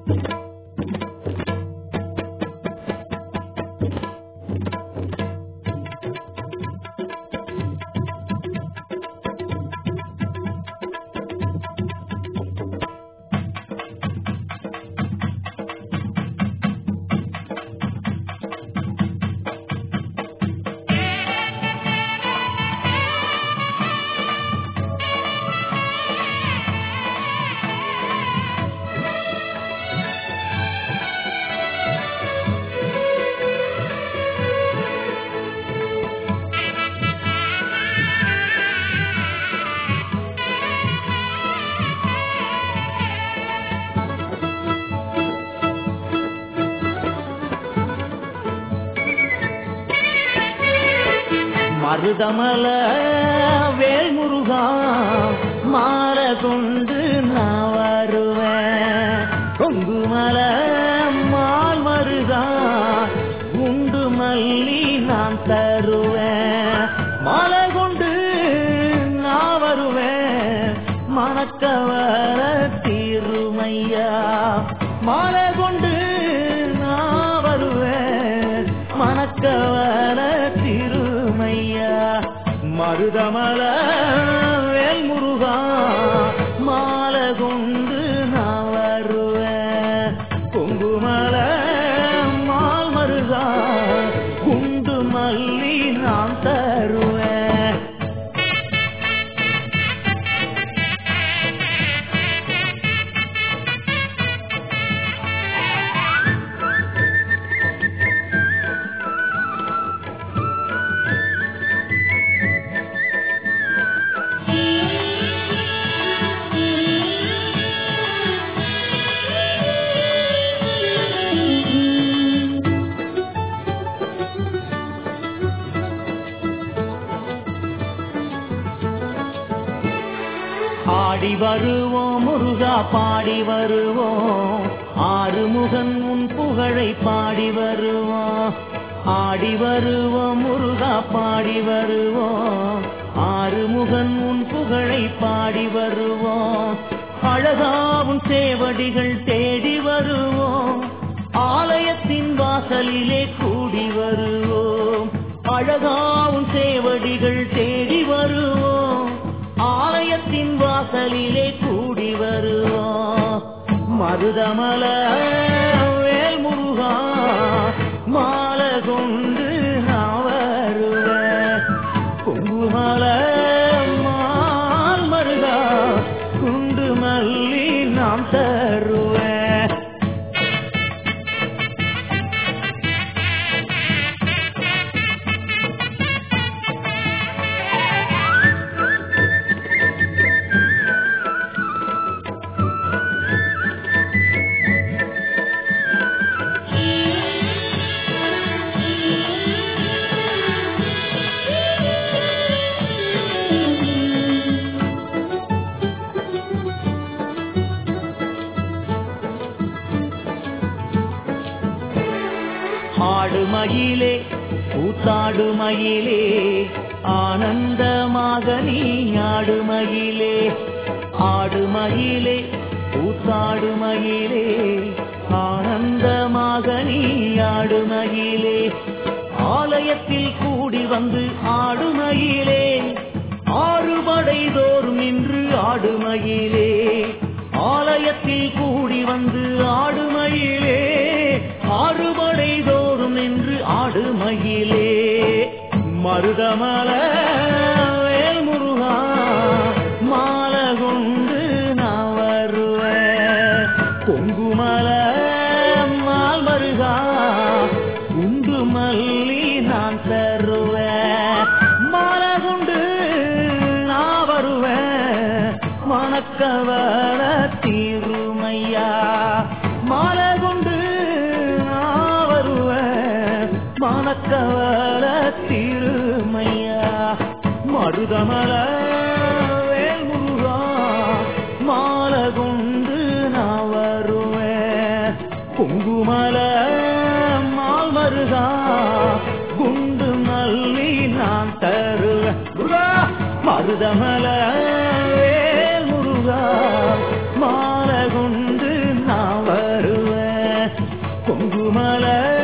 மருதமல வேல்முருகா மாலை கொண்டு நான் வருவேன். கொங்குமல மால் மருகா குண்டு மல்லி நான் தருவேன். மாலை கொண்டு நான் வருவேன். மணக்கவர தீருமையா மாலை கொண்டு நான் வருவேன். மணக்கவர தீருமையா மருதமல வேல்முருகா மாலை கொண்டு நான் வருவேன். கொங்குமல மால் மருகா குண்டு மல்லி நான் தருவேன். ஆடி வருவோம் முருகா பாடி வருவோம். ஆறுமுகன் உன் புகழை பாடி வருவோம். ஆடி வருவோம் முருகா பாடி வருவோம். ஆறுமுகன் உன் புகழை பாடி வருவோம். அழகாவும் சேவடிகள் தேடி வருவோம். ஆலயத்தின் வாசலிலே கூடி வருவோம். அழகாவும் சேவடிகள் தேடி வருவோம். ஆலயத்தின் வாசலிலே கூடி வருவோம். மருதமல வேல்முருகா மாலை கொண்டு நான் வருவேன். கொங்குமல மால் மருகா குண்டு மல்லி நாம் தருவேன். ஆடுமயிலே கூத்தாடுமயிலே ஆனந்தமாக நீ ஆடுமயிலே. ஆடுமயிலே கூத்தாடுமயிலே ஆனந்தமாக நீ ஆடுமயிலே. ஆலயத்தில் கூடி வந்து ஆடுமயிலே. ஆறுபடை தோறும் நின்று ஆடுமயிலே. ஆலயத்தில் கூடி வந்து ஆடுமயிலே. ஆறுபடை தோறும் நின்று ஆடுமயிலே. மருதமல வேல்முருகா மாலை கொண்டு நான் வருவேன். கொங்குமல மால் மருகா குண்டு மல்லி நான் தருவேன். மாலை கொண்டு நான் வருவேன். மணக்கவர தீருமையா மாலை கொண்டு நான் வருவேன். மணக்கவர தீருமையா மருதமல வேல்முருகா மாலை கொண்டு நான் வருவேன். கொங்குமல மால் மருகா குண்டு மல்லி நான் தருவேன். மருதமல வேல்முருகா மாலை கொண்டு நான் வருவேன். குங்குமல